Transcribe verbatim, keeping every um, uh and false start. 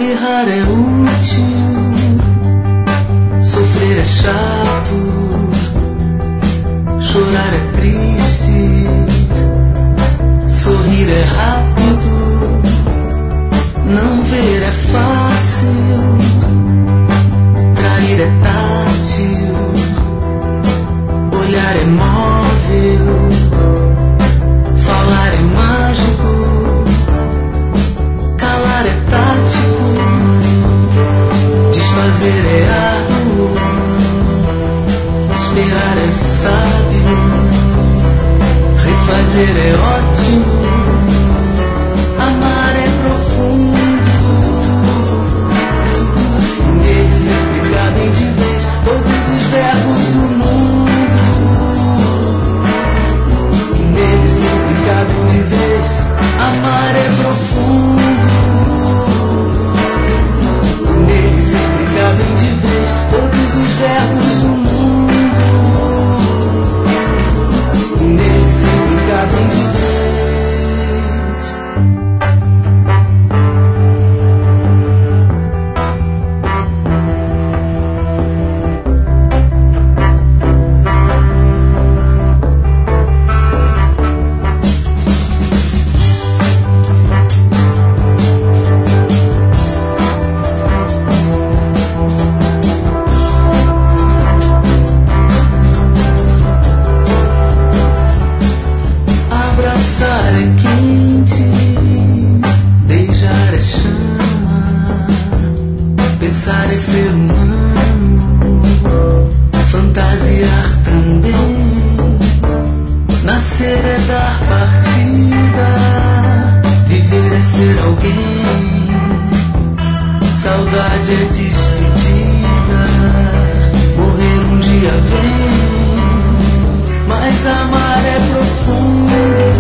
Errar é útil, sofrer é chato, chorar é triste, sorrir é rápido, não ver é fácil, trair é tátil, olhar é móvel, falar é mágico, calar é tático, desfazer é árduo, esperar é sábio, refazer é ótimo, amar é profundo. Nele sempre cabem de vez todos os verbos do mundo. Nele sempre cabem de vez, amar é profundo. Nele sempre cabem de vez todos os verbos do mundo. Nele sempre cabem de vez. Abraçar é quente, beijar é chama, pensar é ser humano, fantasiar também, nascer é dar partida, viver é ser alguém, saudade é despedida, morrer um dia vem, mas amar é profundo.